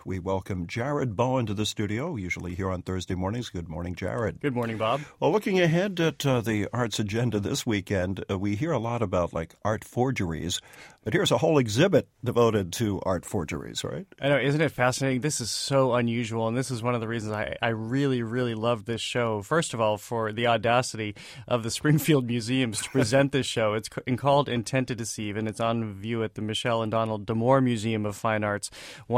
We welcome Jared Bowen to the studio, usually here on Thursday mornings. Good morning, Jared. Good morning, Bob. Well, looking ahead at the arts agenda this weekend, we hear a lot about art forgeries, but here's a whole exhibit devoted to art forgeries, right? I know, isn't it fascinating? This is so unusual, and this is one of the reasons I really, really love this show. First of all, for the audacity of the Springfield Museums to present this show. It's called Intent to Deceive, and it's on view at the Michelle and Donald Damore Museum of Fine Arts,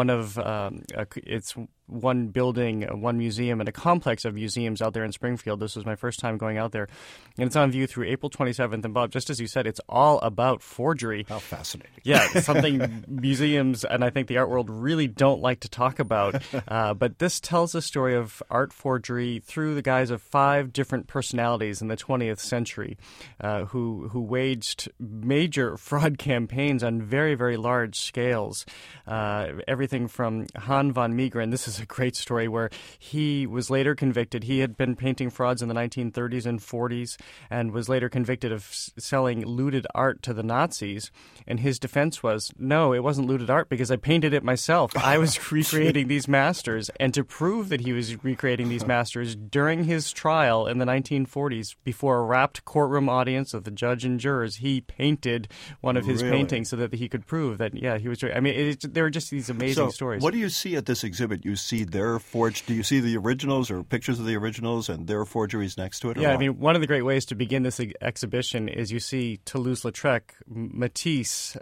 it's one building, one museum, and a complex of museums out there in Springfield. This was my first time going out there. And it's on view through April 27th. And Bob, just as you said, it's all about forgery. How fascinating. Yeah, something museums and I think the art world really don't like to talk about. But this tells the story of art forgery through the guise of 5 different personalities in the 20th century who waged major fraud campaigns on very, very large scales. Everything from Han von Meegeren. This is a great story where he was later convicted. He had been painting frauds in the 1930s and 40s and was later convicted of selling looted art to the Nazis. And his defense was, no, it wasn't looted art because I painted it myself. I was recreating these masters. And to prove that he was recreating these masters during his trial in the 1940s, before a wrapped courtroom audience of the judge and jurors, he painted one of his paintings so that he could prove that, yeah, he was. I mean, there are just these amazing stories. What do you see at this exhibit? You see their forged. Do you see the originals or pictures of the originals and their forgeries next to it? Yeah, I mean, one of the great ways to begin this exhibition is you see Toulouse-Lautrec, Matisse,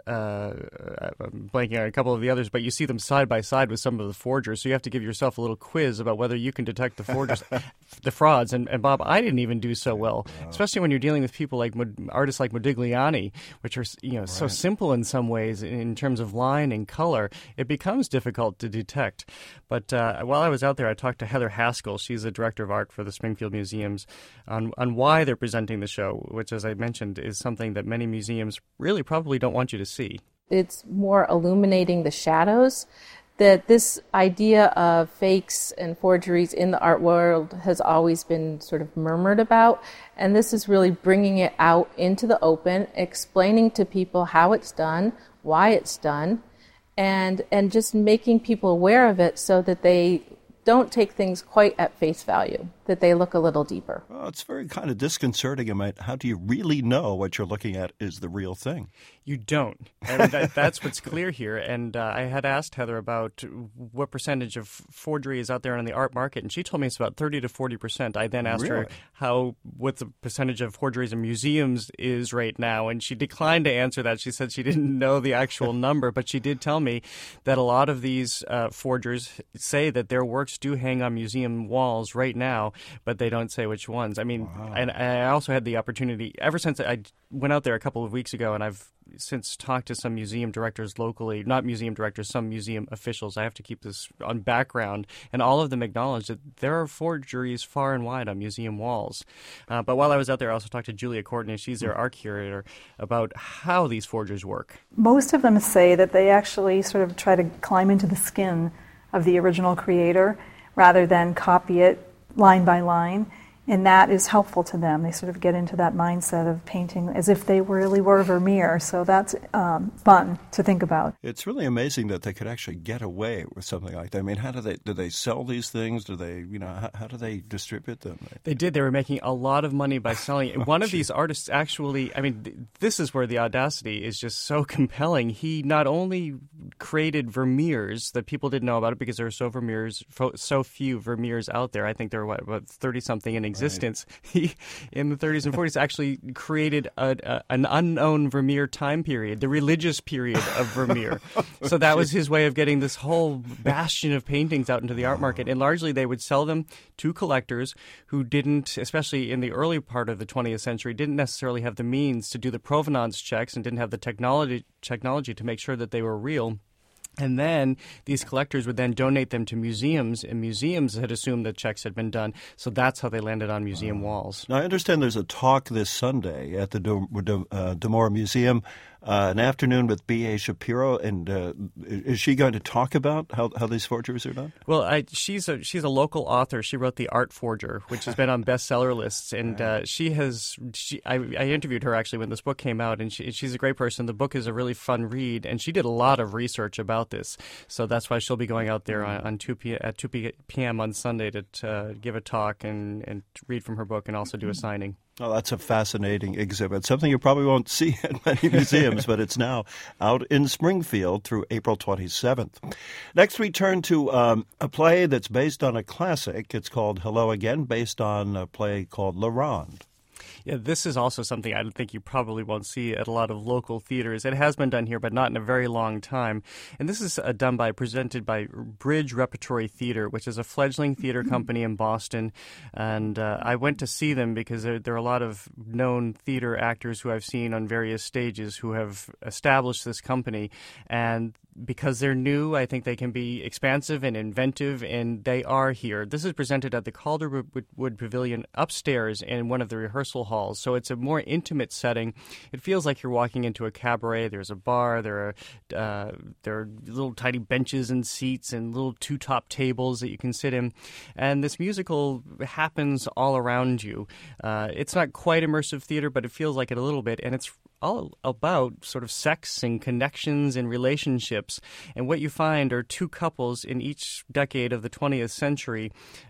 I'm blanking on a couple of the others, but you see them side by side with some of the forgers. So you have to give yourself a little quiz about whether you can detect the forgers, the frauds. And Bob, I didn't even do so well, especially when you're dealing with people like artists like Modigliani, which are so simple in some ways in terms of line and color. It becomes difficult to detect. But while I was out there, I talked to Heather Haskell. She's the director of art for the Springfield Museums on why they're presenting the show, which, as I mentioned, is something that many museums really probably don't want you to see. It's more illuminating the shadows. That this idea of fakes and forgeries in the art world has always been sort of murmured about, and this is really bringing it out into the open, explaining to people how it's done, why it's done, and just making people aware of it so that they don't take things quite at face value, that they look a little deeper. Well, it's very kind of disconcerting. I mean, how do you really know what you're looking at is the real thing? You don't. And that's what's clear here. And I had asked Heather about what percentage of forgery is out there on the art market, and she told me it's about 30 to 40%. I then asked her what the percentage of forgeries in museums is right now, and she declined to answer that. She said she didn't know the actual number, but she did tell me that a lot of these forgers say that their works do hang on museum walls right now, but they don't say which ones. I mean, and I also had the opportunity, ever since I went out there a couple of weeks ago, and I've since talked to some museum directors locally, not museum directors, some museum officials. I have to keep this on background, and all of them acknowledge that there are forgeries far and wide on museum walls. But while I was out there, I also talked to Julia Courtney. She's their art curator, about how these forgers work. Most of them say that they actually sort of try to climb into the skin of the original creator rather than copy it line by line. And that is helpful to them. They sort of get into that mindset of painting as if they really were Vermeer. So that's fun to think about. It's really amazing that they could actually get away with something like that. I mean, how do they sell these things? Do they, how do they distribute them? They did. They were making a lot of money by selling it. One of these artists actually, I mean, this is where the audacity is just so compelling. He not only created Vermeers that people didn't know about it because there were so few Vermeers out there. I think there were about 30-something in existence. He, in the 30s and 40s, actually created an unknown Vermeer time period, the religious period of Vermeer. So that was his way of getting this whole bastion of paintings out into the art market. And largely they would sell them to collectors who didn't, especially in the early part of the 20th century, didn't necessarily have the means to do the provenance checks and didn't have the technology to make sure that they were real. And then these collectors would then donate them to museums, and museums had assumed that checks had been done. So that's how they landed on museum walls. Now, I understand there's a talk this Sunday at the Damore Museum an afternoon with B.A. Shapiro, and is she going to talk about how these forgeries are done? Well, she's a local author. She wrote The Art Forger, which has been on bestseller lists, and I interviewed her actually when this book came out, and she's a great person. The book is a really fun read, and she did a lot of research about this, so that's why she'll be going out there at 2 p.m. on Sunday to give a talk and read from her book and also do a signing. Oh, that's a fascinating exhibit, something you probably won't see at many museums, but it's now out in Springfield through April 27th. Next, we turn to a play that's based on a classic. It's called Hello Again, based on a play called La Ronde. Yeah, this is also something I think you probably won't see at a lot of local theaters. It has been done here, but not in a very long time. And this is presented by Bridge Repertory Theater, which is a fledgling theater company in Boston. And I went to see them because there are a lot of known theater actors who I've seen on various stages who have established this company. And because they're new, I think they can be expansive and inventive, and they are here. This is presented at the Calderwood Pavilion upstairs in one of the rehearsal halls, so it's a more intimate setting. It feels like you're walking into a cabaret. There's a bar. There are little tiny benches and seats and little two-top tables that you can sit in, and this musical happens all around you. It's not quite immersive theater, but it feels like it a little bit, and it's all about sort of sex and connections and relationships. And what you find are two couples in each decade of the 20th century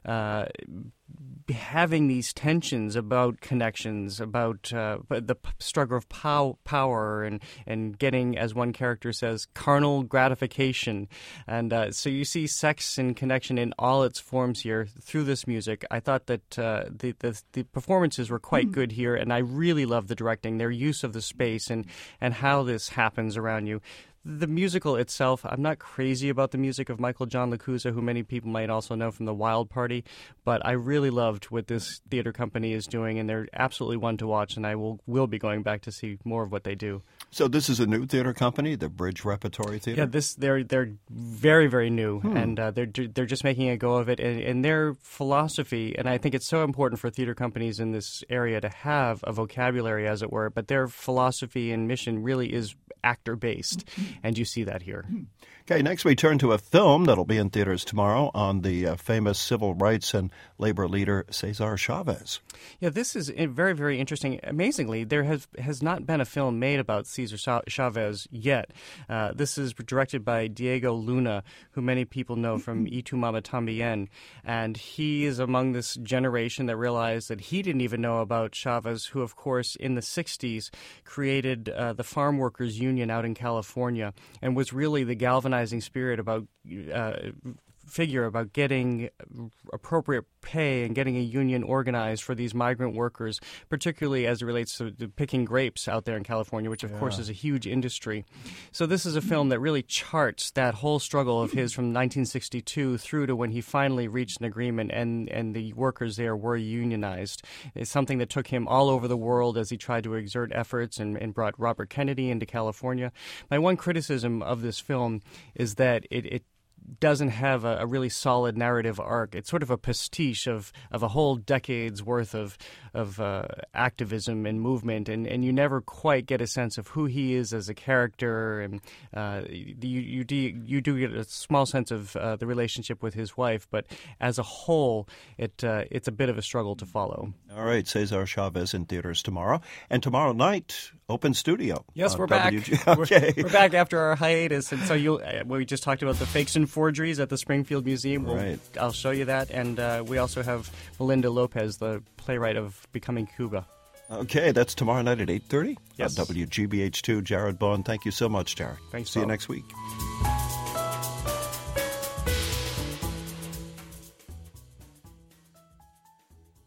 having these tensions about connections, about the struggle of power and getting, as one character says, carnal gratification. And so you see sex and connection in all its forms here through this music. I thought that the performances were quite good here, and I really love the directing, their use of the space and how this happens around you. The musical itself, I'm not crazy about the music of Michael John LaCouza, who many people might also know from The Wild Party, but I really loved what this theater company is doing, and they're absolutely one to watch, and I will be going back to see more of what they do. So this is a new theater company, the Bridge Repertory Theater? Yeah, they're very, very new, and they're just making a go of it, and their philosophy, and I think it's so important for theater companies in this area to have a vocabulary, as it were, but their philosophy and mission really is actor-based, and you see that here. Okay, next we turn to a film that'll be in theaters tomorrow on the famous civil rights and labor leader Cesar Chavez. Yeah, this is very, very interesting. Amazingly, there has not been a film made about Cesar Chavez yet. This is directed by Diego Luna, who many people know from Y Tu Mama Tambien, and he is among this generation that realized that he didn't even know about Chavez, who, of course, in the 60s created the Farm Workers Union out in California and was really the galvanizing spirit about getting appropriate pay and getting a union organized for these migrant workers, particularly as it relates to picking grapes out there in California, which, of course, is a huge industry. So this is a film that really charts that whole struggle of his from 1962 through to when he finally reached an agreement and the workers there were unionized. It's something that took him all over the world as he tried to exert efforts and brought Robert Kennedy into California. My one criticism of this film is that it doesn't have a really solid narrative arc. It's sort of a pastiche of a whole decade's worth of activism and movement, and you never quite get a sense of who he is as a character, and you do get a small sense of the relationship with his wife, but as a whole, it's a bit of a struggle to follow. All right, Cesar Chavez in theaters tomorrow, and tomorrow night, Open Studio. Yes, we're back. Okay. We're back after our hiatus, and so we just talked about the fakes and forgeries at the Springfield Museum. Right. I'll show you that, and we also have Melinda Lopez, the playwright of Becoming Cuba. Okay, that's tomorrow night at 8:30 Yes. on WGBH2. Jared Bowen, thank you so much, Jared. Thanks, See you Bob. next week.